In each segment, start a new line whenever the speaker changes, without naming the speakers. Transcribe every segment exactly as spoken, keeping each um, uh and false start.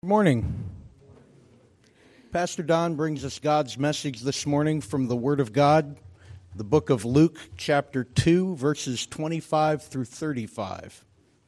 Good morning. Pastor Don brings us God's message this morning from the Word of God, the book of Luke, chapter two, verses twenty-five through thirty-five.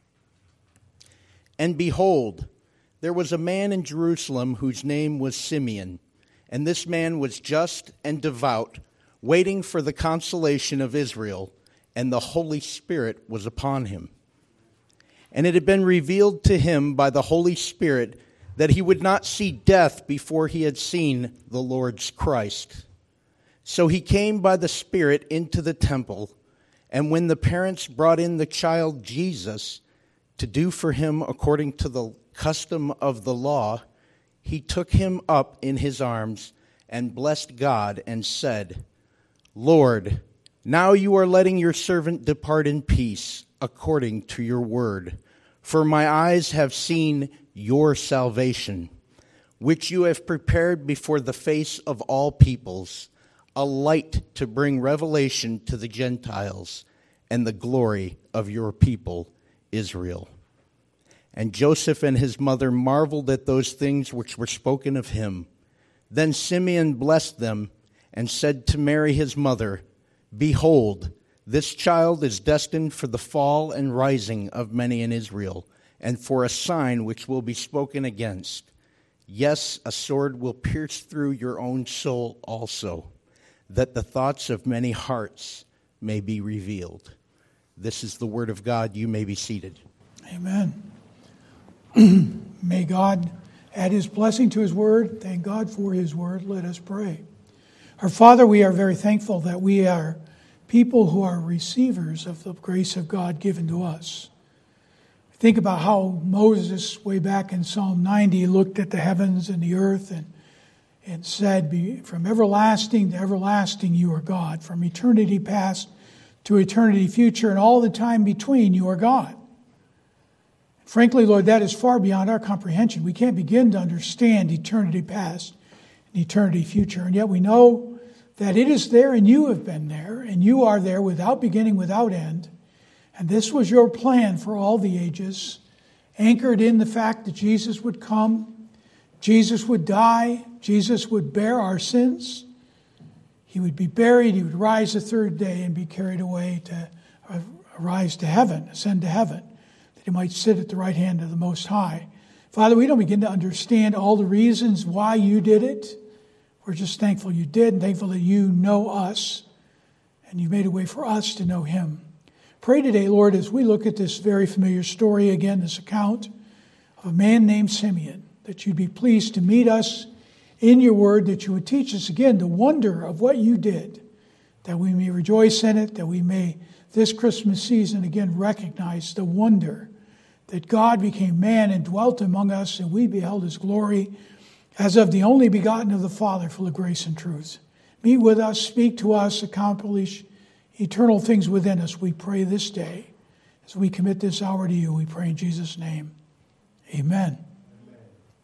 And behold, there was a man in Jerusalem whose name was Simeon, and this man was just and devout, waiting for the consolation of Israel, and the Holy Spirit was upon him. And it had been revealed to him by the Holy Spirit that he would not see death before he had seen the Lord's Christ. So he came by the Spirit into the temple, and when the parents brought in the child Jesus to do for him according to the custom of the law, he took him up in his arms and blessed God and said, Lord, now you are letting your servant depart in peace according to your word. For my eyes have seen your salvation, which you have prepared before the face of all peoples, a light to bring revelation to the Gentiles and the glory of your people, Israel. And Joseph and his mother marveled at those things which were spoken of him. Then Simeon blessed them and said to Mary his mother, Behold, this child is destined for the fall and rising of many in Israel, and for a sign which will be spoken against. Yes, a sword will pierce through your own soul also, that the thoughts of many hearts may be revealed. This is the word of God. You may be seated.
Amen. May God add his blessing to his word. Thank God for his word. Let us pray. Our Father, we are very thankful that we are people who are receivers of the grace of God given to us. Think about how Moses, way back in Psalm ninety, looked at the heavens and the earth and, and said, from everlasting to everlasting you are God. From eternity past to eternity future and all the time between you are God. Frankly, Lord, that is far beyond our comprehension. We can't begin to understand eternity past and eternity future. And yet we know that it is there and you have been there and you are there without beginning, without end. And this was your plan for all the ages, anchored in the fact that Jesus would come, Jesus would die, Jesus would bear our sins, he would be buried, he would rise the third day and be carried away to uh, rise to heaven, ascend to heaven, that he might sit at the right hand of the Most High. Father, we don't begin to understand all the reasons why you did it. We're just thankful you did and thankful that you know us and you made a way for us to know him. Pray today, Lord, as we look at this very familiar story again, this account of a man named Simeon, that you'd be pleased to meet us in your word, that you would teach us again the wonder of what you did, that we may rejoice in it, that we may this Christmas season again recognize the wonder that God became man and dwelt among us, and we beheld his glory as of the only begotten of the Father, full of grace and truth. Meet with us, speak to us, accomplish eternal things within us, we pray this day. As we commit this hour to you, we pray in Jesus' name. Amen. Amen.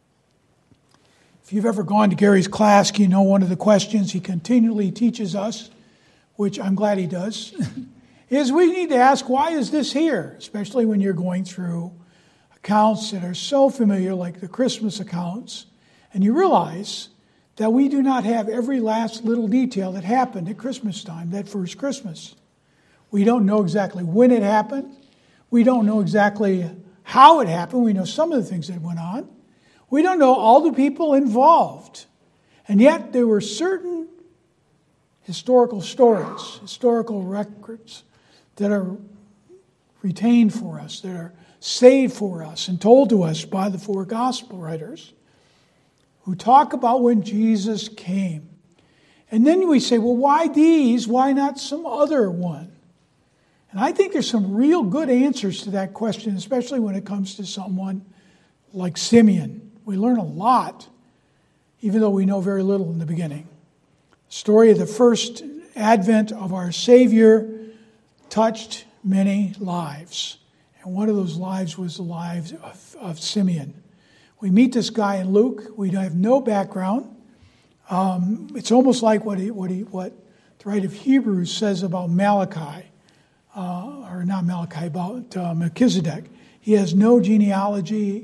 If you've ever gone to Gary's class, you know one of the questions he continually teaches us, which I'm glad he does, is we need to ask, why is this here? Especially when you're going through accounts that are so familiar, like the Christmas accounts, and you realize that we do not have every last little detail that happened at Christmas time, that first Christmas. We don't know exactly when it happened. We don't know exactly how it happened. We know some of the things that went on. We don't know all the people involved. And yet there were certain historical stories, historical records that are retained for us, that are saved for us and told to us by the four gospel writers, who talk about when Jesus came. And then we say, well, why these? Why not some other one? And I think there's some real good answers to that question, especially when it comes to someone like Simeon. We learn a lot, even though we know very little in the beginning. The story of the first advent of our Savior touched many lives. And one of those lives was the lives of, of Simeon. We meet this guy in Luke. We have no background. Um, it's almost like what he, what he, what the writer of Hebrews says about Malachi, uh, or not Malachi, about uh, Melchizedek. He has no genealogy. He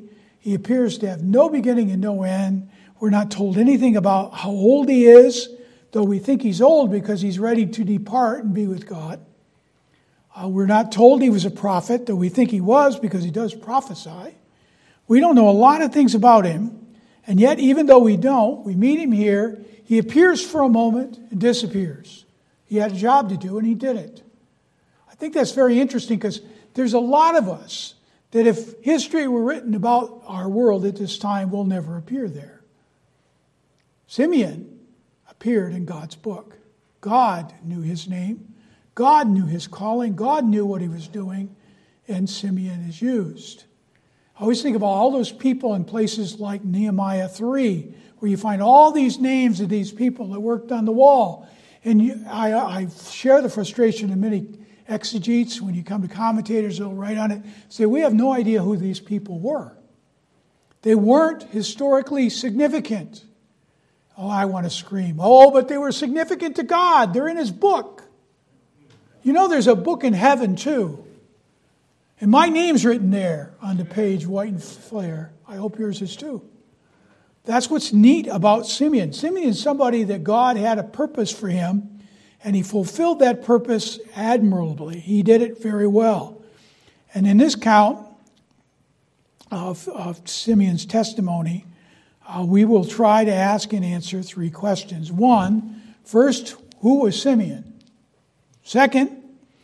He appears to have no beginning and no end. We're not told anything about how old he is, though we think he's old because he's ready to depart and be with God. Uh, we're not told he was a prophet, though we think he was because he does prophesy. We don't know a lot of things about him, and yet even though we don't, we meet him here, he appears for a moment and disappears. He had a job to do and he did it. I think that's very interesting because there's a lot of us that if history were written about our world at this time, will never appear there. Simeon appeared in God's book. God knew his name. God knew his calling. God knew what he was doing, and Simeon is used. I always think of all those people in places like Nehemiah three, where you find all these names of these people that worked on the wall. And you, I, I share the frustration of many exegetes. When you come to commentators, they'll write on it, say, we have no idea who these people were. They weren't historically significant. Oh, I want to scream. Oh, but they were significant to God. They're in his book. You know there's a book in heaven too. And my name's written there on the page, white and flare. I hope yours is too. That's what's neat about Simeon. Simeon is somebody that God had a purpose for him, and he fulfilled that purpose admirably. He did it very well. And in this count of, of Simeon's testimony, uh, we will try to ask and answer three questions. One, first, who was Simeon? Second,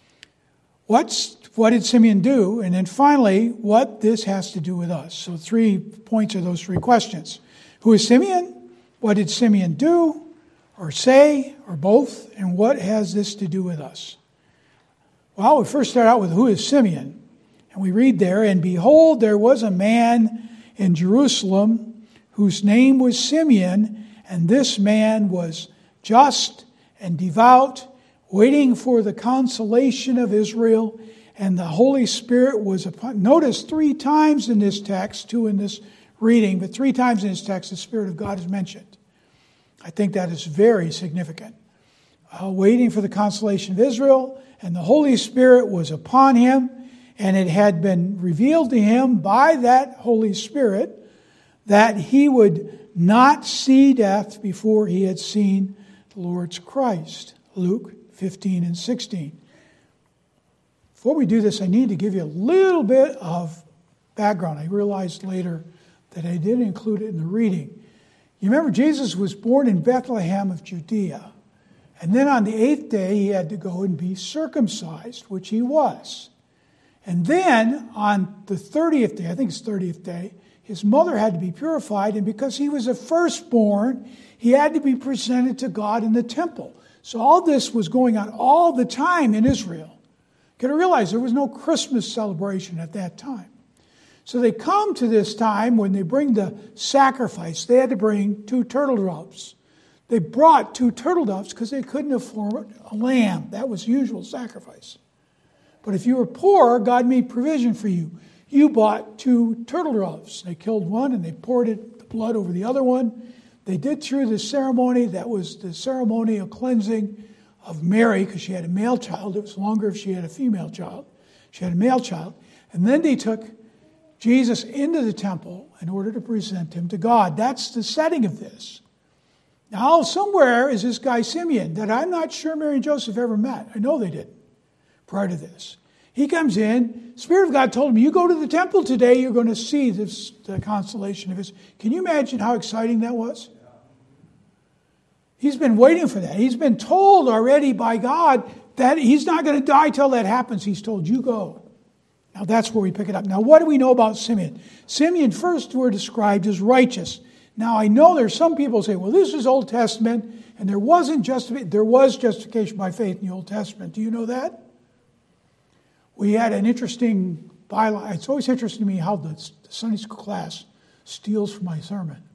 what's what did Simeon do? And then finally, what this has to do with us. So three points of those three questions. Who is Simeon? What did Simeon do or say or both? And what has this to do with us? Well, we first start out with who is Simeon. And we read there, and behold, there was a man in Jerusalem whose name was Simeon, and this man was just and devout, waiting for the consolation of Israel, and the Holy Spirit was upon. Notice three times in this text, two in this reading, but three times in this text the Spirit of God is mentioned. I think that is very significant. Uh, waiting for the consolation of Israel, and the Holy Spirit was upon him, and it had been revealed to him by that Holy Spirit that he would not see death before he had seen the Lord's Christ. Luke fifteen and sixteen. Before we do this, I need to give you a little bit of background. I realized later that I didn't include it in the reading. You remember Jesus was born in Bethlehem of Judea. And then on the eighth day, he had to go and be circumcised, which he was. And then on the thirtieth day, I think it's thirtieth day, his mother had to be purified. And because he was a firstborn, he had to be presented to God in the temple. So all this was going on all the time in Israel. You got to realize there was no Christmas celebration at that time. So they come to this time when they bring the sacrifice. They had to bring two turtle doves. They brought two turtle doves because they couldn't afford a lamb. That was the usual sacrifice. But if you were poor, God made provision for you. You bought two turtle doves. They killed one and they poured it, the blood over the other one. They did through the ceremony. That was the ceremony of cleansing of Mary, because she had a male child. It was longer if she had a female child. She had a male child. And then they took Jesus into the temple in order to present him to God. That's the setting of this. Now, somewhere is this guy Simeon that I'm not sure Mary and Joseph ever met. I know they didn't prior to this. He comes in. Spirit of God told him, you go to the temple today, you're going to see this, the consolation of his. Can you imagine how exciting that was? He's been waiting for that. He's been told already by God that he's not going to die till that happens. He's told, you go. Now that's where we pick it up. Now what do we know about Simeon? Simeon first were described as righteous. Now I know there's some people who say, well, this is Old Testament, and there wasn't justification. There was justification by faith in the Old Testament. Do you know that? We had an interesting byline. It's always interesting to me how the Sunday school class steals from my sermon.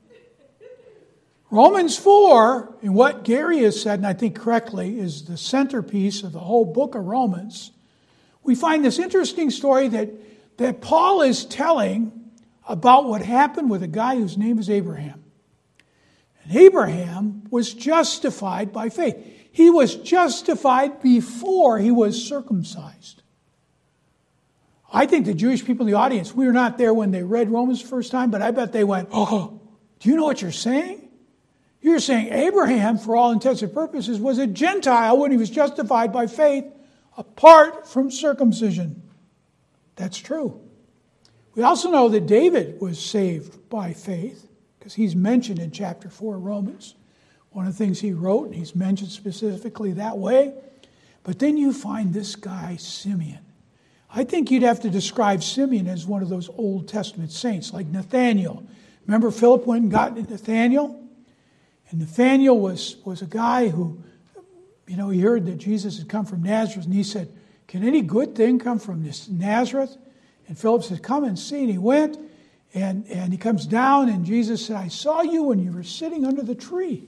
Romans four, and what Gary has said, and I think correctly, is the centerpiece of the whole book of Romans. We find this interesting story that, that Paul is telling about what happened with a guy whose name is Abraham. And Abraham was justified by faith. He was justified before he was circumcised. I think the Jewish people in the audience, we were not there when they read Romans the first time, but I bet they went, oh, do you know what you're saying? You're saying Abraham, for all intents and purposes, was a Gentile when he was justified by faith apart from circumcision. That's true. We also know that David was saved by faith because he's mentioned in chapter four of Romans. One of the things he wrote, and he's mentioned specifically that way. But then you find this guy, Simeon. I think you'd have to describe Simeon as one of those Old Testament saints, like Nathaniel. Remember Philip went and got Nathaniel? And Nathaniel was, was a guy who, you know, he heard that Jesus had come from Nazareth, and he said, can any good thing come from this Nazareth? And Philip said, come and see. And he went, and, and he comes down, and Jesus said, I saw you when you were sitting under the tree.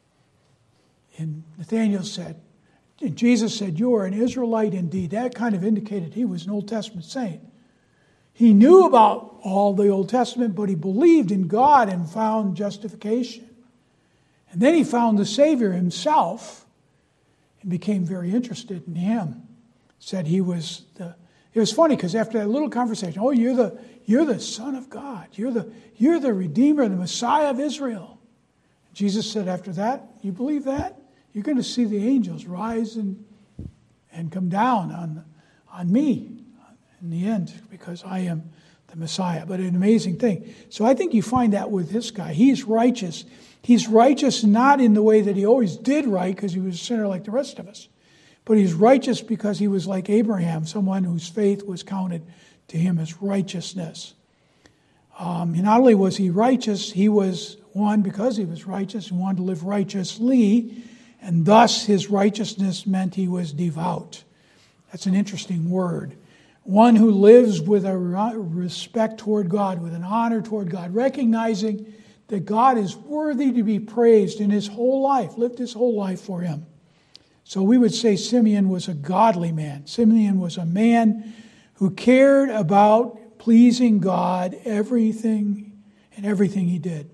And Nathaniel said, and Jesus said, you are an Israelite indeed. That kind of indicated he was an Old Testament saint. He knew about all the Old Testament, but he believed in God and found justification. And then he found the Savior himself and became very interested in him. Said he was the... It was funny because after that little conversation, oh, you're the you're the Son of God. You're the you're the Redeemer, the Messiah of Israel. Jesus said after that, you believe that? You're going to see the angels rise and and come down on on me in the end because I am the Messiah. But an amazing thing. So I think you find that with this guy. He's righteous. He's righteous not in the way that he always did right because he was a sinner like the rest of us. But he's righteous because he was like Abraham, someone whose faith was counted to him as righteousness. Um, and not only was he righteous, he was one, because he was righteous, he wanted to live righteously, and thus his righteousness meant he was devout. That's an interesting word. One who lives with a respect toward God, with an honor toward God, recognizing that God is worthy to be praised in his whole life, lived his whole life for him. So we would say Simeon was a godly man. Simeon was a man who cared about pleasing God everything and everything he did.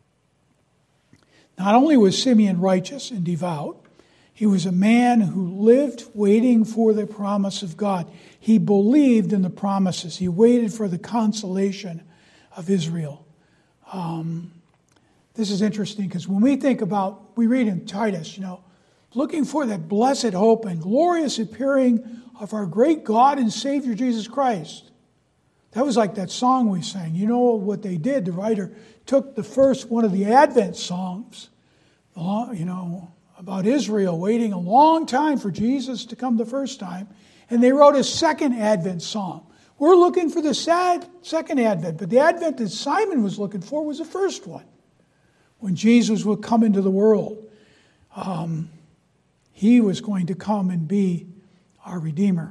Not only was Simeon righteous and devout, he was a man who lived waiting for the promise of God. He believed in the promises. He waited for the consolation of Israel. Um, this is interesting because when we think about, we read in Titus, you know, looking for that blessed hope and glorious appearing of our great God and Savior Jesus Christ. That was like that song we sang. You know what they did? The writer took the first one of the Advent songs, you know, about Israel waiting a long time for Jesus to come the first time, and they wrote a second Advent song. We're looking for the sad second Advent, but the Advent that Simon was looking for was the first one, when Jesus would come into the world. Um, He was going to come and be our Redeemer.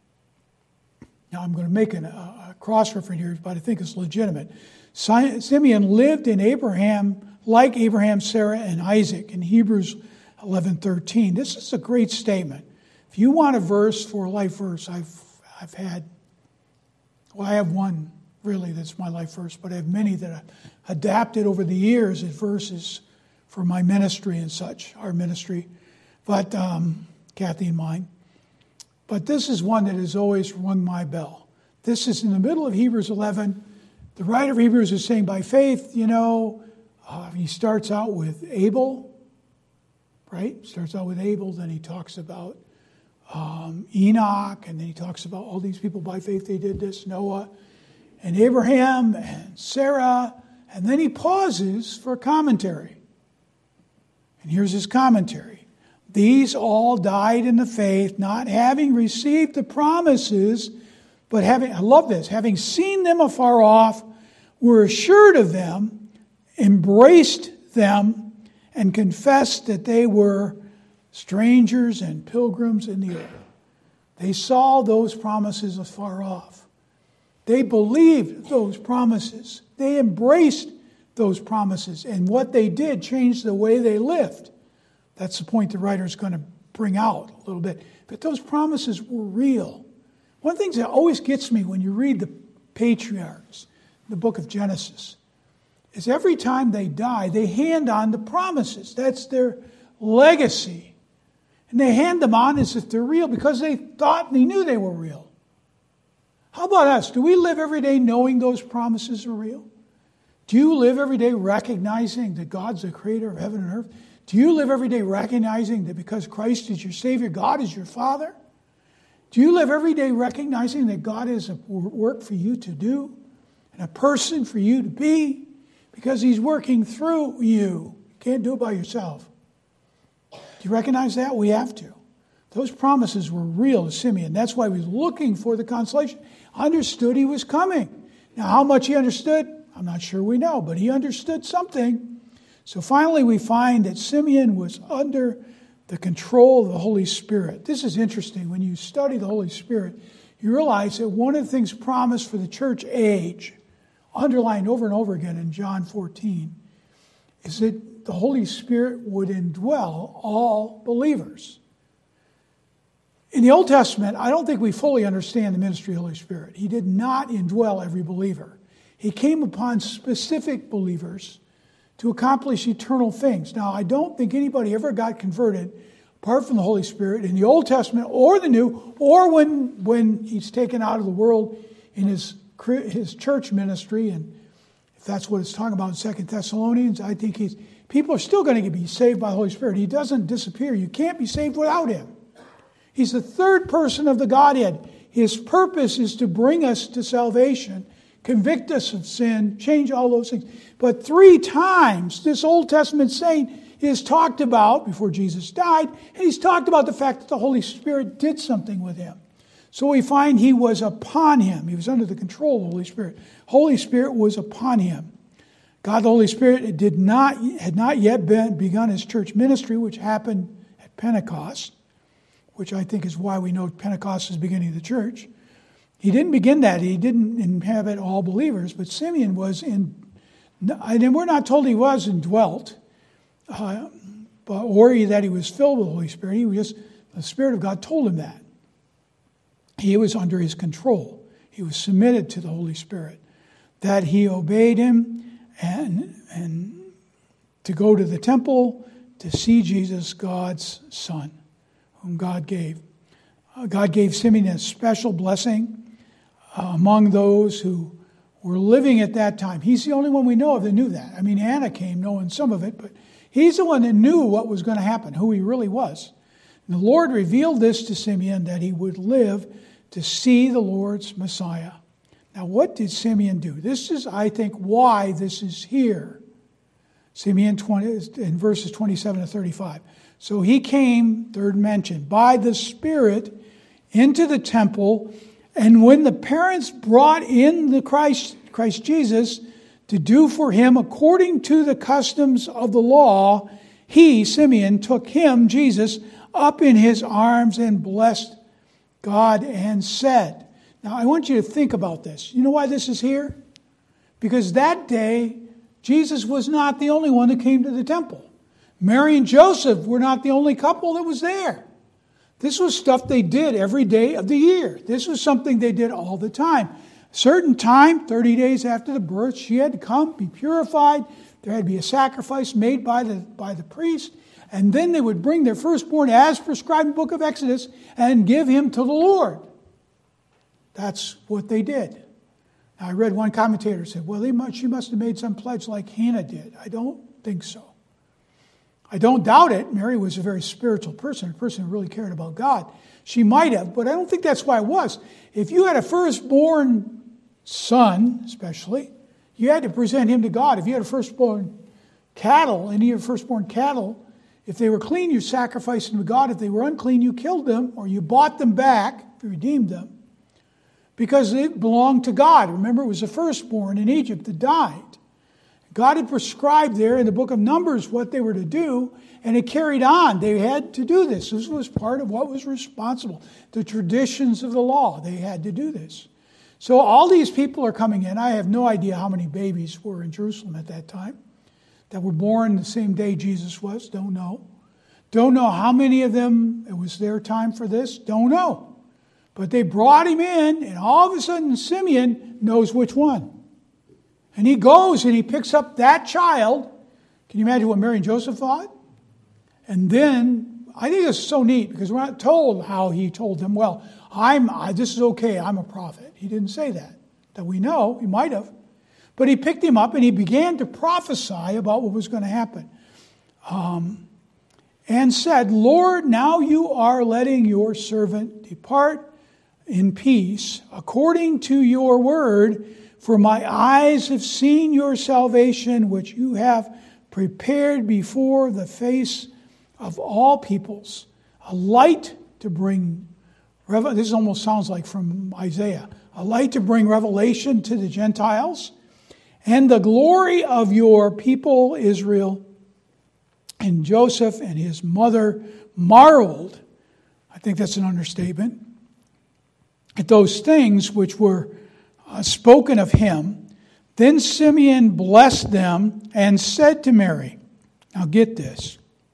Now I'm going to make an, a, a cross-reference here, but I think it's legitimate. Simeon lived in Abraham, like Abraham, Sarah, and Isaac in Hebrews eleven thirteen. This is a great statement. If you want a verse for a life verse, I've I've had, well, I have one really that's my life verse, but I have many that I've adapted over the years as verses for my ministry and such, our ministry. But um, Kathy and mine. But this is one that has always rung my bell. This is in the middle of Hebrews eleven. The writer of Hebrews is saying, by faith, you know, uh, he starts out with Abel, right? Starts out with Abel, then he talks about um, Enoch, and then he talks about all these people by faith they did this, Noah, and Abraham, and Sarah, and then he pauses for commentary. And here's his commentary. These all died in the faith, not having received the promises, but having, I love this, having seen them afar off, were assured of them, embraced them, and confessed that they were strangers and pilgrims in the earth. They saw those promises afar off. They believed those promises. They embraced those promises. And what they did changed the way they lived. That's the point the writer is going to bring out a little bit. But those promises were real. One of the things that always gets me when you read the patriarchs, the book of Genesis, is every time they die, they hand on the promises. That's their legacy. And they hand them on as if they're real because they thought and they knew they were real. How about us? Do we live every day knowing those promises are real? Do you live every day recognizing that God's the creator of heaven and earth? Do you live every day recognizing that because Christ is your Savior, God is your Father? Do you live every day recognizing that God has a work for you to do and a person for you to be because He's working through you? You can't do it by yourself. Do you recognize that? We have to. Those promises were real to Simeon. That's why he was looking for the consolation. Understood he was coming. Now, how much he understood, I'm not sure we know, but he understood something. So finally we find that Simeon was under the control of the Holy Spirit. This is interesting. When you study the Holy Spirit, you realize that one of the things promised for the church age, underlined over and over again in John fourteen, is that the Holy Spirit would indwell all believers. In the Old Testament, I don't think we fully understand the ministry of the Holy Spirit. He did not indwell every believer. He came upon specific believers to accomplish eternal things. Now, I don't think anybody ever got converted apart from the Holy Spirit in the Old Testament or the New, or when, when He's taken out of the world in His, his church ministry. And if that's what it's talking about in Second Thessalonians, I think he's people are still going to be saved by the Holy Spirit. He doesn't disappear. You can't be saved without Him. He's the third person of the Godhead. His purpose is to bring us to salvation, convict us of sin, change all those things. But three times this Old Testament saint is talked about before Jesus died, and he's talked about the fact that the Holy Spirit did something with him. So we find he was upon him. He was under the control of the Holy Spirit. Holy Spirit was upon him. God the Holy Spirit did not had not yet been, begun His church ministry, which happened at Pentecost, which I think is why we know Pentecost is the beginning of the church. He didn't begin that. He didn't inhabit all believers, but Simeon was in, and we're not told he was indwelt, uh, or that he was filled with the Holy Spirit. He was just, the Spirit of God told him that. He was under His control. He was submitted to the Holy Spirit, that he obeyed Him and, and to go to the temple to see Jesus, God's Son, whom God gave. Uh, God gave Simeon a special blessing uh, among those who were living at that time. He's the only one we know of that knew that. I mean, Anna came knowing some of it, but he's the one that knew what was going to happen, who he really was. And the Lord revealed this to Simeon, that he would live to see the Lord's Messiah. Now, what did Simeon do? This is, I think, why this is here. Simeon twenty, in verses twenty-seven to thirty-five. So he came, third mention, by the Spirit into the temple, and when the parents brought in the Christ, Christ Jesus to do for him according to the customs of the law, he, Simeon, took him, Jesus, up in his arms and blessed God and said. Now, I want you to think about this. You know why this is here? Because that day, Jesus was not the only one that came to the temple. Mary and Joseph were not the only couple that was there. This was stuff they did every day of the year. This was something they did all the time. A certain time, thirty days after the birth, she had to come, be purified. There had to be a sacrifice made by the, by the priest. And then they would bring their firstborn as prescribed in the book of Exodus and give him to the Lord. That's what they did. Now, I read one commentator said, well, they must, she must have made some pledge like Hannah did. I don't think so. I don't doubt it. Mary was a very spiritual person, a person who really cared about God. She might have, but I don't think that's why it was. If you had a firstborn son, especially, you had to present him to God. If you had a firstborn cattle, any of your firstborn cattle, if they were clean, you sacrificed them to God. If they were unclean, you killed them, or you bought them back, you redeemed them, because it belonged to God. Remember, it was the firstborn in Egypt that died. God had prescribed there in the book of Numbers what they were to do, and it carried on. They had to do this. This was part of what was responsible. The traditions of the law, they had to do this. So all these people are coming in. I have no idea how many babies were in Jerusalem at that time that were born the same day Jesus was. Don't know. Don't know how many of them, it was their time for this. Don't know. But they brought him in, and all of a sudden Simeon knows which one. And he goes and he picks up that child. Can you imagine what Mary and Joseph thought? And then, I think it's so neat because we're not told how he told them. Well, I'm, I, this is okay, I'm a prophet. He didn't say that. That we know, he might have. But he picked him up and he began to prophesy about what was going to happen. Um, and said, Lord, now you are letting your servant depart in peace, according to your word, for my eyes have seen your salvation, which you have prepared before the face of all peoples, a light to bring, this almost sounds like from Isaiah, a light to bring revelation to the Gentiles, and the glory of your people Israel. And Joseph and his mother marveled, I think that's an understatement, at those things which were uh, spoken of him. Then Simeon blessed them and said to Mary, now get this,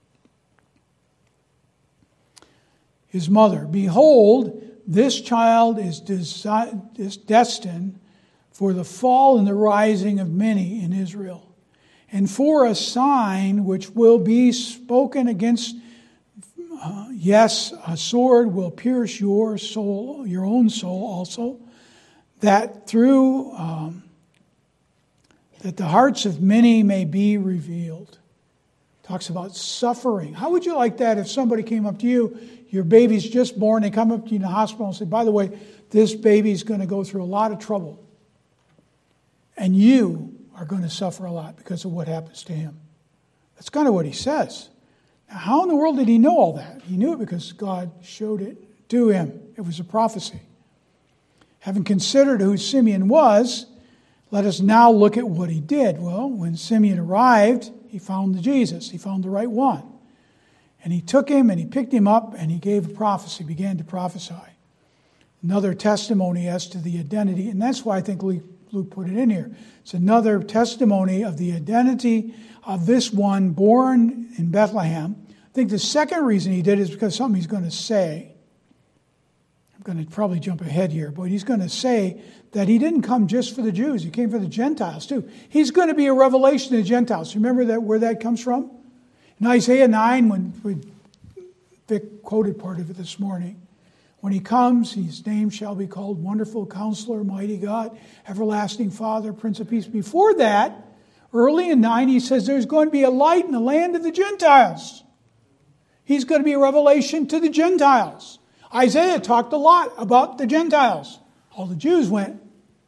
his mother, behold, this child is, desi- is destined for the fall and the rising of many in Israel, and for a sign which will be spoken against. Uh, yes, a sword will pierce your soul, your own soul also, that through um, that the hearts of many may be revealed. Talks about suffering. How would you like that if somebody came up to you, your baby's just born, they come up to you in the hospital and say, by the way, this baby's going to go through a lot of trouble. And you are going to suffer a lot because of what happens to him. That's kind of what he says. Now, how in the world did he know all that? He knew it because God showed it to him. It was a prophecy. Having considered who Simeon was, let us now look at what he did. Well, when Simeon arrived, he found the Jesus. He found the right one. And he took him and he picked him up and he gave a prophecy, began to prophesy. Another testimony as to the identity, and that's why I think Luke Luke put it in here. It's another testimony of the identity of this one born in Bethlehem. I think the second reason he did is because something he's going to say. I'm going to probably jump ahead here, but he's going to say that he didn't come just for the Jews. He came for the Gentiles too. He's going to be a revelation to the Gentiles. Remember that where that comes from? In Isaiah nine, when Vic quoted part of it this morning, when he comes, his name shall be called Wonderful Counselor, Mighty God, Everlasting Father, Prince of Peace. Before that, early in nine, he says there's going to be a light in the land of the Gentiles. He's going to be a revelation to the Gentiles. Isaiah talked a lot about the Gentiles. All the Jews went.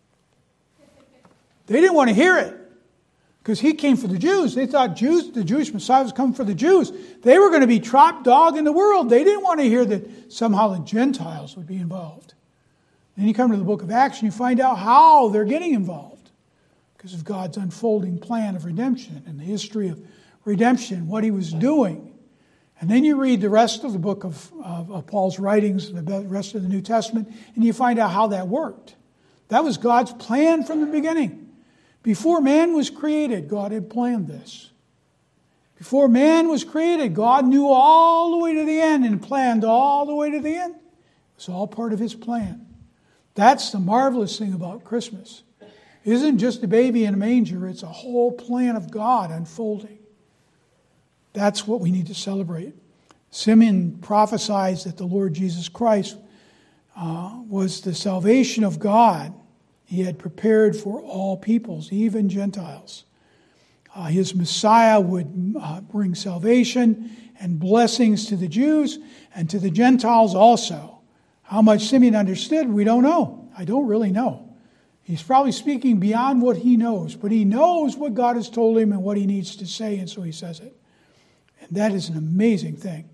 They didn't want to hear it because he came for the Jews. They thought Jews, the Jewish Messiah was coming for the Jews. They were going to be top dog in the world. They didn't want to hear that somehow the Gentiles would be involved. Then you come to the book of Acts and you find out how they're getting involved because of God's unfolding plan of redemption and the history of redemption, what he was doing. And then you read the rest of the book of, of, of Paul's writings, the rest of the New Testament, and you find out how that worked. That was God's plan from the beginning. Before man was created, God had planned this. Before man was created, God knew all the way to the end and planned all the way to the end. It was all part of his plan. That's the marvelous thing about Christmas. It isn't just a baby in a manger, it's a whole plan of God unfolding. That's what we need to celebrate. Simeon prophesies that the Lord Jesus Christ uh, was the salvation of God. He had prepared for all peoples, even Gentiles. Uh, his Messiah would uh, bring salvation and blessings to the Jews and to the Gentiles also. How much Simeon understood, we don't know. I don't really know. He's probably speaking beyond what he knows, but he knows what God has told him and what he needs to say, and so he says it. And that is an amazing thing.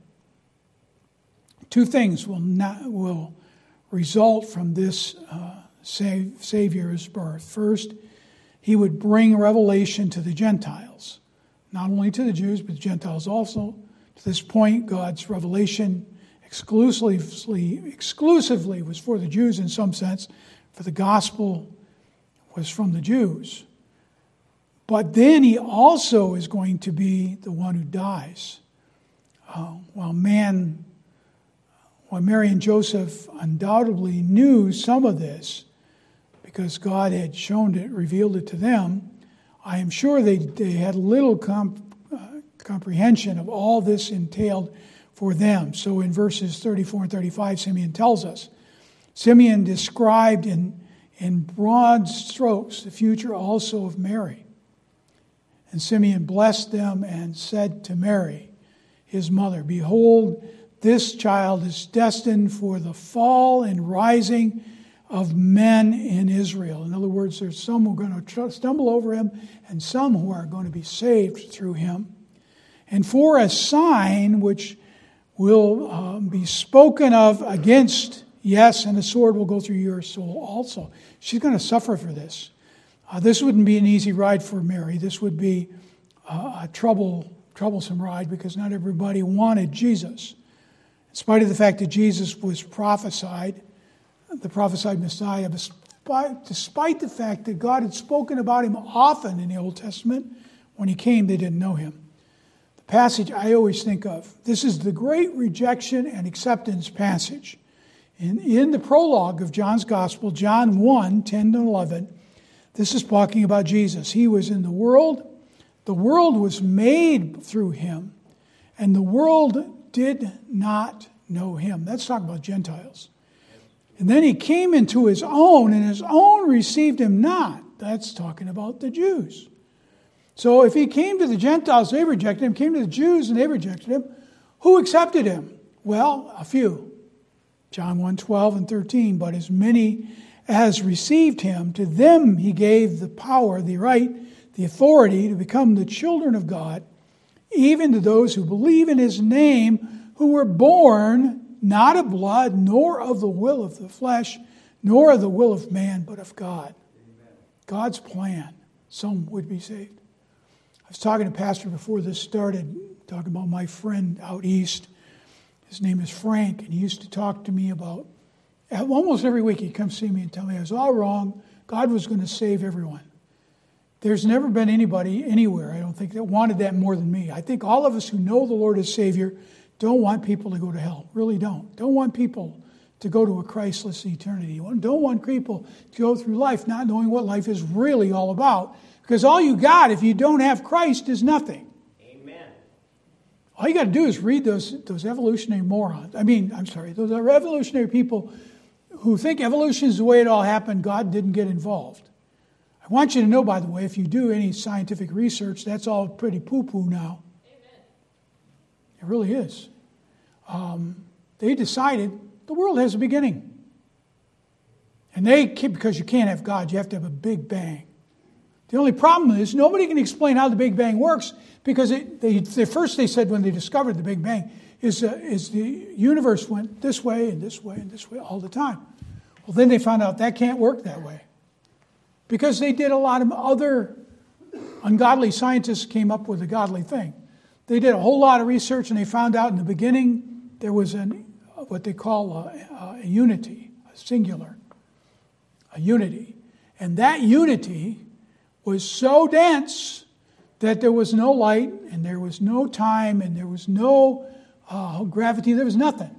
Two things will not will result from this uh, Savior's birth. First, he would bring revelation to the Gentiles, not only to the Jews, but the Gentiles also. To this point, God's revelation exclusively, exclusively was for the Jews in some sense, for the gospel was from the Jews. But then he also is going to be the one who dies. Uh, while man, while Mary and Joseph undoubtedly knew some of this, because God had shown it, revealed it to them, I am sure they, they had little comp, uh, comprehension of all this entailed for them. So in verses thirty-four and thirty-five, Simeon tells us Simeon described in, in broad strokes the future also of Mary. And Simeon blessed them and said to Mary, his mother, behold, this child is destined for the fall and rising of men in Israel. In other words, there's some who are going to stumble over him and some who are going to be saved through him. And for a sign which will um, be spoken of against, yes, and the sword will go through your soul also. She's going to suffer for this. Uh, this wouldn't be an easy ride for Mary. This would be uh, a trouble, troublesome ride because not everybody wanted Jesus. In spite of the fact that Jesus was prophesied, the prophesied Messiah, despite, despite the fact that God had spoken about him often in the Old Testament, when he came, they didn't know him. The passage I always think of, this is the great rejection and acceptance passage. In, in the prologue of John's Gospel, John one, ten to eleven, this is talking about Jesus. He was in the world, the world was made through him, and the world did not know him. That's talking about Gentiles. And then he came into his own, and his own received him not. That's talking about the Jews. So if he came to the Gentiles, they rejected him. Came to the Jews, and they rejected him. Who accepted him? Well, a few. John one, twelve and thirteen. But as many as received him, to them he gave the power, the right, the authority to become the children of God, even to those who believe in his name, who were born not of blood, nor of the will of the flesh, nor of the will of man, but of God. Amen. God's plan. Some would be saved. I was talking to Pastor before this started, talking about my friend out east. His name is Frank, and he used to talk to me about, almost every week he'd come see me and tell me I was all wrong. God was going to save everyone. There's never been anybody anywhere, I don't think, that wanted that more than me. I think all of us who know the Lord as Savior don't want people to go to hell. Really don't. Don't want people to go to a Christless eternity. Don't want people to go through life not knowing what life is really all about. Because all you got, if you don't have Christ, is nothing.
Amen.
All you got to do is read those, those evolutionary morons. I mean, I'm sorry, those are evolutionary people who think evolution is the way it all happened. God didn't get involved. I want you to know, by the way, if you do any scientific research, that's all pretty poo-poo now. It really is. Um, they decided the world has a beginning. And they, because you can't have God, you have to have a Big Bang. The only problem is nobody can explain how the Big Bang works because it, they, the first they said when they discovered the Big Bang is, uh, is the universe went this way and this way and this way all the time. Well, then they found out that can't work that way because they did a lot of other ungodly scientists came up with a godly thing. They did a whole lot of research, and they found out in the beginning there was an, what they call a, a unity, a singular, a unity. And that unity was so dense that there was no light, and there was no time, and there was no uh, gravity, there was nothing.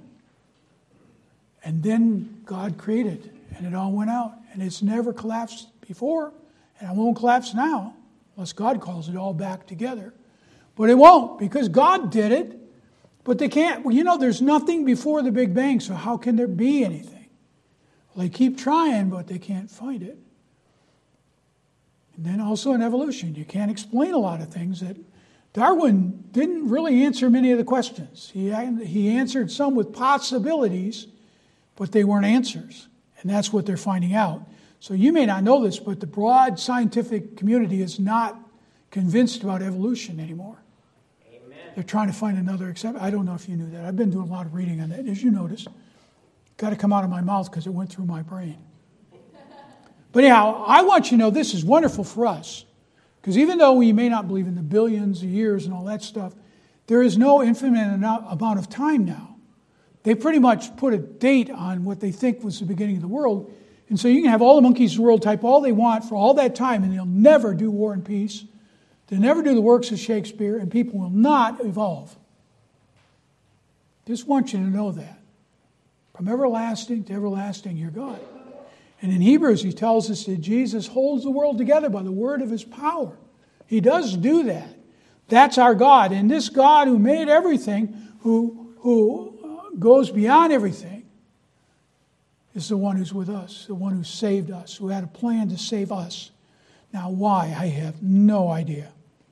And then God created, and it all went out. And it's never collapsed before, and it won't collapse now, unless God calls it all back together. But it won't, because God did it. But they can't. Well, you know, there's nothing before the Big Bang, so how can there be anything? Well, they keep trying, but they can't find it. And then also in evolution, you can't explain a lot of things. That Darwin didn't really answer many of the questions. He, he answered some with possibilities, but they weren't answers. And that's what they're finding out. So you may not know this, but the broad scientific community is not convinced about evolution anymore. They're trying to find another exception. I don't know if you knew that. I've been doing a lot of reading on that, as you noticed. Got to come out of my mouth because it went through my brain. But anyhow, I want you to know this is wonderful for us. Because even though we may not believe in the billions of years and all that stuff, there is no infinite amount of time now. They pretty much put a date on what they think was the beginning of the world. And so you can have all the monkeys in the world type all they want for all that time, and they'll never do War and Peace. They'll never do the works of Shakespeare, and people will not evolve. Just want you to know that. From everlasting to everlasting, you're God. And in Hebrews, he tells us that Jesus holds the world together by the word of his power. He does do that. That's our God. And this God who made everything, who, who goes beyond everything, is the one who's with us, the one who saved us, who had a plan to save us. Now, why? I have no idea.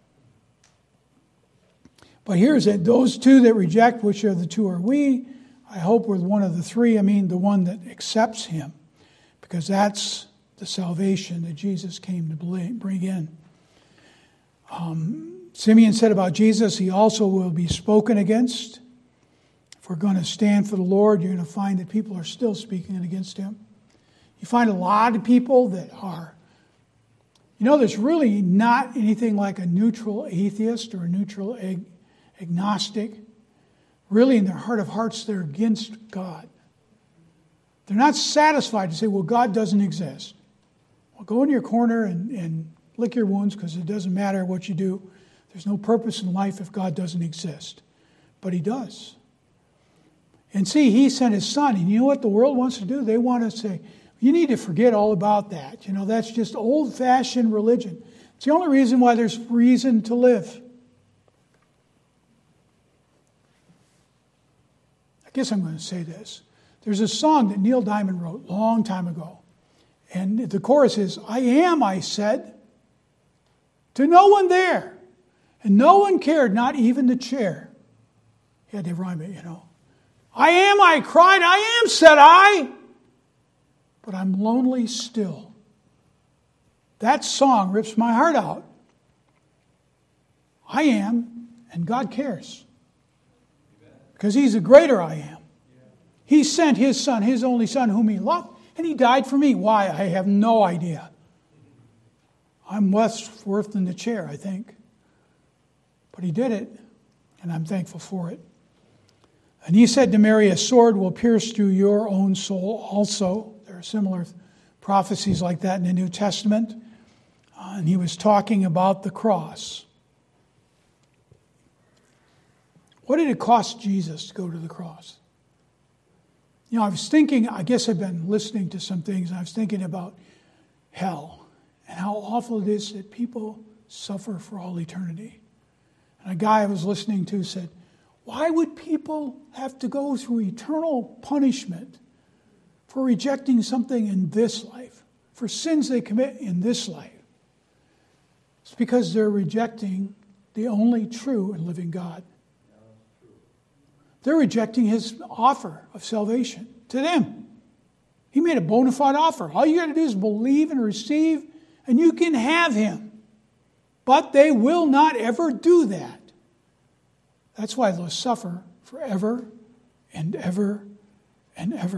But here's it. Those two that reject, which of the two are we? I hope we're one of the three. I mean, the one that accepts him. Because that's the salvation that Jesus came to bring in. Um, Simeon said about Jesus, he also will be spoken against. If we're going to stand for the Lord, you're going to find that people are still speaking against him. You find a lot of people that are, you know, there's really not anything like a neutral atheist or a neutral ag- agnostic. Really, in their heart of hearts, they're against God. They're not satisfied to say, well, God doesn't exist. Well, go in your corner and, and lick your wounds because it doesn't matter what you do. There's no purpose in life if God doesn't exist. But he does. And see, he sent his son. And you know what the world wants to do? They want to say, you need to forget all about that. You know, that's just old-fashioned religion. It's the only reason why there's reason to live. I guess I'm going to say this. There's a song that Neil Diamond wrote a long time ago. And the chorus is, I am, I said, to no one there. And no one cared, not even the chair. He had to rhyme it, you know. I am, I cried, I am, said I. But I'm lonely still. That song rips my heart out. I am, and God cares. Because he's a greater I am. He sent his son, his only son, whom he loved, and he died for me. Why? I have no idea. I'm less worth than the chair, I think. But he did it, and I'm thankful for it. And he said to Mary, a sword will pierce through your own soul also. There are similar prophecies like that in the New Testament. Uh, and he was talking about the cross. What did it cost Jesus to go to the cross? You know, I was thinking, I guess I've been listening to some things, and I was thinking about hell and how awful it is that people suffer for all eternity. And a guy I was listening to said, why would people have to go through eternal punishment for rejecting something in this life, for sins they commit in this life? It's because they're rejecting the only true and living God. They're rejecting his offer of salvation to them. He made a bona fide offer. All you got to do is believe and receive, and you can have him. But they will not ever do that. That's why they'll suffer forever and ever and ever.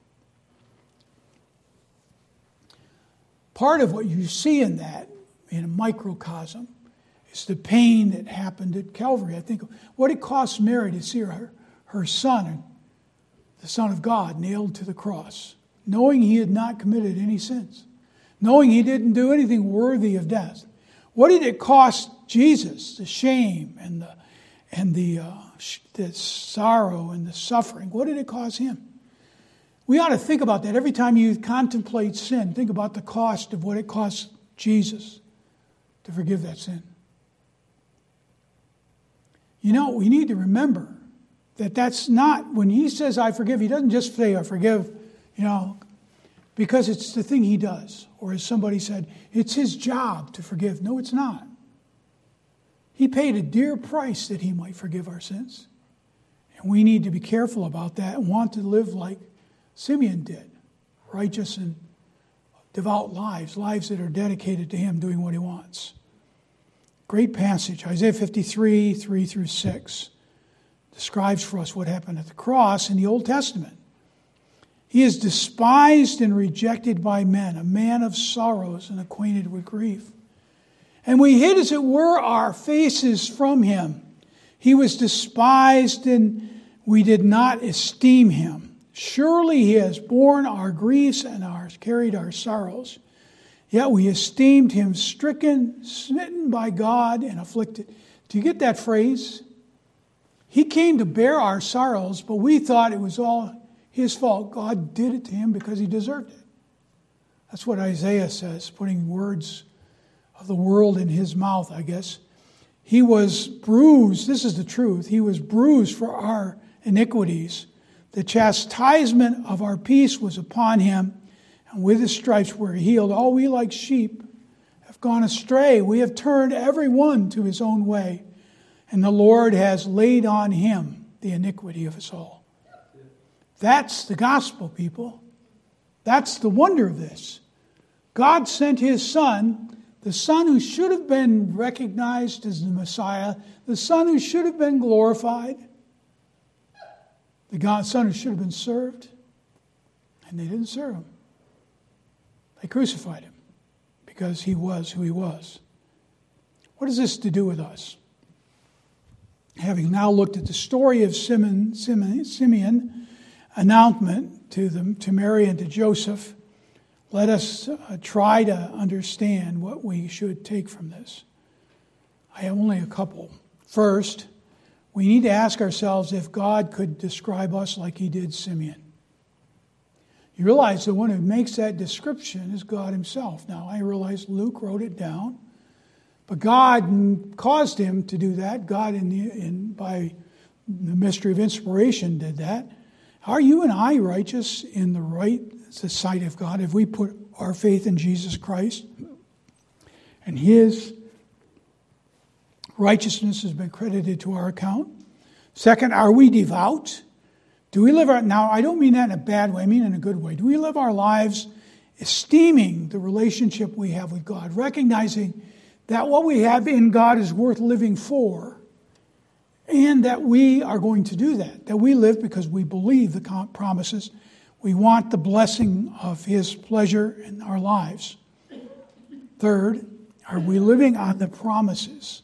Part of what you see in that, in a microcosm, is the pain that happened at Calvary. I think what it cost Mary to see her, her son, the Son of God, nailed to the cross, knowing he had not committed any sins, knowing he didn't do anything worthy of death. What did it cost Jesus? The shame and the and the, uh, the sorrow and the suffering. What did it cost him? We ought to think about that. Every time you contemplate sin, think about the cost of what it cost Jesus to forgive that sin. You know, we need to remember that that's not, when he says, I forgive, he doesn't just say, I forgive, you know, because it's the thing he does. Or as somebody said, it's his job to forgive. No, it's not. He paid a dear price that he might forgive our sins. And we need to be careful about that and want to live like Simeon did. Righteous and devout lives. Lives that are dedicated to him doing what he wants. Great passage. Isaiah fifty-three, three through six. Describes for us what happened at the cross in the Old Testament. He is despised and rejected by men. A man of sorrows and acquainted with grief. And we hid, as it were, our faces from him. He was despised, and we did not esteem him. Surely he has borne our griefs and our, carried our sorrows. Yet we esteemed him stricken, smitten by God, and afflicted. Do you get that phrase? He came to bear our sorrows, but we thought it was all his fault. God did it to him because he deserved it. That's what Isaiah says, putting words of the world in his mouth, I guess. He was bruised, this is the truth, he was bruised for our iniquities. The chastisement of our peace was upon him, and with his stripes we're healed. All we like sheep have gone astray. We have turned every one to his own way, and the Lord has laid on him the iniquity of us all. That's the gospel, people. That's the wonder of this. God sent his Son, the Son who should have been recognized as the Messiah, the Son who should have been glorified, the God, Son who should have been served, and they didn't serve him. They crucified him because he was who he was. What has this to do with us? Having now looked at the story of Simeon, Simeon, Simeon announcement to them, to Mary and to Joseph, let us uh, try to understand what we should take from this. I have only a couple. First, we need to ask ourselves if God could describe us like he did Simeon. You realize the one who makes that description is God himself. Now, I realize Luke wrote it down, but God caused him to do that. God, in the, in, by the mystery of inspiration, did that. Are you and I righteous in the right the sight of God if we put our faith in Jesus Christ and his righteousness has been credited to our account? Second, are we devout? Do we live our, now I don't mean that in a bad way, I mean in a good way. Do we live our lives esteeming the relationship we have with God, recognizing that what we have in God is worth living for, and that we are going to do that, that we live because we believe the promises. We want the blessing of his pleasure in our lives. Third, are we living on the promises?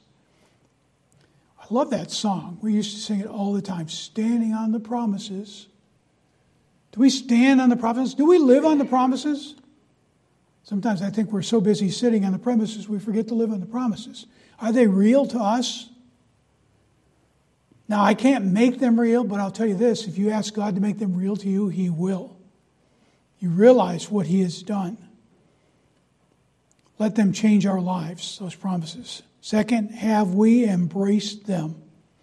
I love that song. We used to sing it all the time, standing on the promises. Do we stand on the promises? Do we live on the promises? Sometimes I think we're so busy sitting on the premises, we forget to live on the promises. Are they real to us? Now, I can't make them real, but I'll tell you this. If you ask God to make them real to you, he will. You realize what he has done. Let them change our lives, those promises. Second, have we embraced them?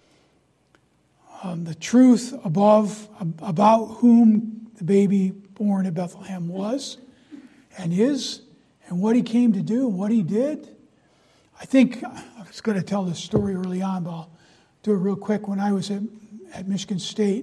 Um, the truth above about whom the baby born in Bethlehem was and is, and what he came to do, and what he did. I think, I was going to tell this story early on, but I'll do it real quick. When I was at, at Michigan State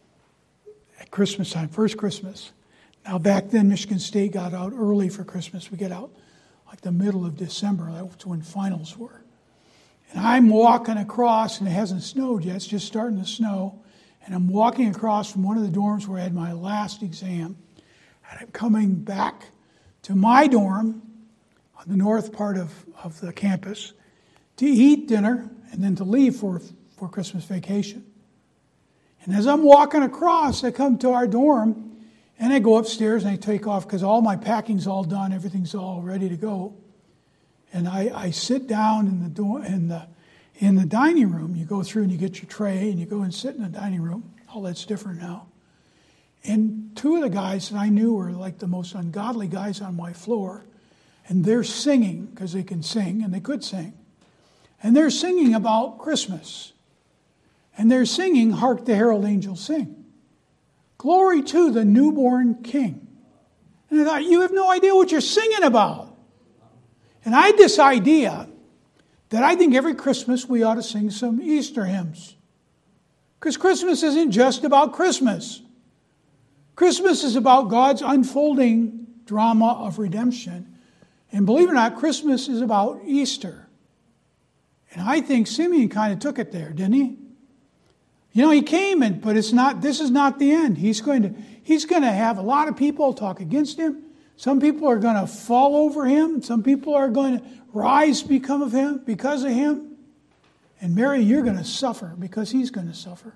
at Christmas time, first Christmas. Now back then, Michigan State got out early for Christmas. We get out like the middle of December. That's when finals were. And I'm walking across, and it hasn't snowed yet. It's just starting to snow. And I'm walking across from one of the dorms where I had my last exam. And I'm coming back to my dorm on the north part of, of the campus to eat dinner and then to leave for for Christmas vacation. And as I'm walking across, I come to our dorm, and I go upstairs and I take off because all my packing's all done, everything's all ready to go. And I, I sit down in the door in the in the dining room. You go through and you get your tray and you go and sit in the dining room. All that's different now. And two of the guys that I knew were like the most ungodly guys on my floor, and they're singing because they can sing and they could sing. And they're singing about Christmas. And they're singing, "Hark the Herald Angels Sing. Glory to the newborn King." And I thought, you have no idea what you're singing about. And I had this idea that I think every Christmas we ought to sing some Easter hymns. Because Christmas isn't just about Christmas. Christmas is about God's unfolding drama of redemption. And believe it or not, Christmas is about Easter. And I think Simeon kind of took it there, didn't he? You know, he came, and but it's not. This is not the end. He's going to. He's going to have a lot of people talk against him. Some people are going to fall over him. Some people are going to rise become of him because of him. And Mary, you're going to suffer because he's going to suffer.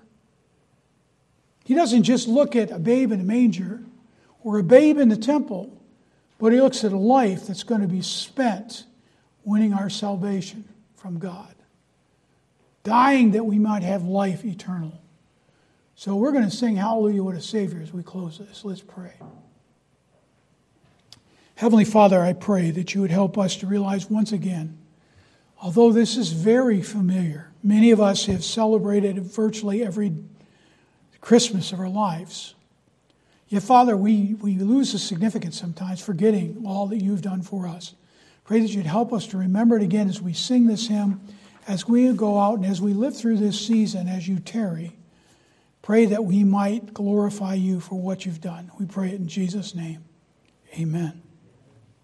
He doesn't just look at a babe in a manger or a babe in the temple, but he looks at a life that's going to be spent winning our salvation from God. Dying that we might have life eternal. So we're going to sing Hallelujah, What a Savior as we close this. Let's pray. Heavenly Father, I pray that you would help us to realize once again, although this is very familiar, many of us have celebrated virtually every Christmas of our lives. Yet, Father, we, we lose the significance sometimes, forgetting all that you've done for us. Pray that you'd help us to remember it again as we sing this hymn, as we go out and as we live through this season as you tarry. Pray that we might glorify you for what you've done. We pray it in Jesus' name. Amen.